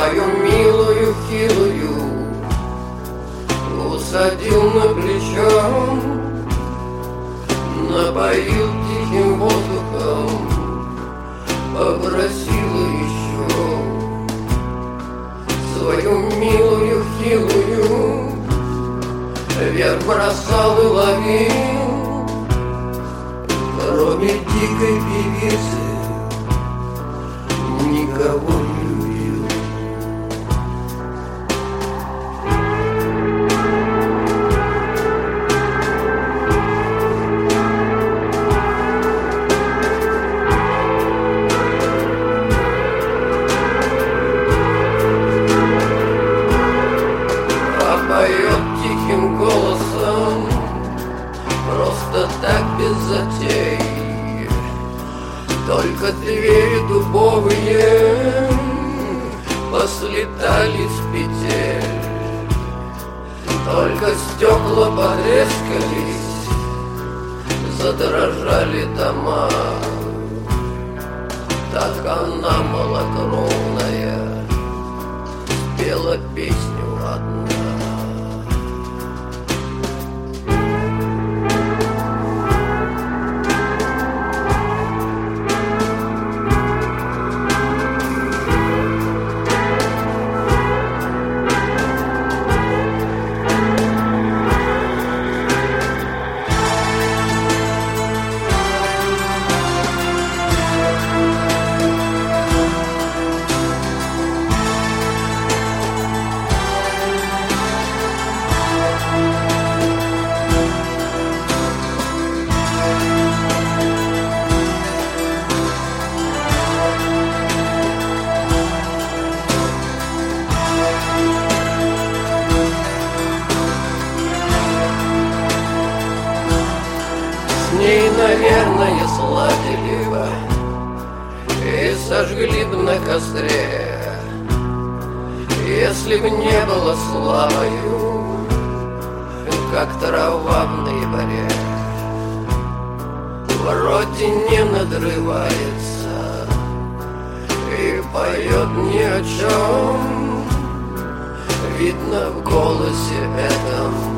свою милую хилую усадил на плечо, напоил тихим воздухом, попросила еще свою милую хилую вверх бросал и ловил, кроме дикой певицы никого не любил. А поет тихим голосом, просто так без затей, только двери дубовые послетали с петель, только стекла потрескались, задрожали дома. Так она, малокровная, спела песню одна. С ней, наверное, сладили бы и сожгли бы на костре, если б не было славою, как трава в ноябре. Вроде не надрывается и поет ни о чем, видно в голосе этом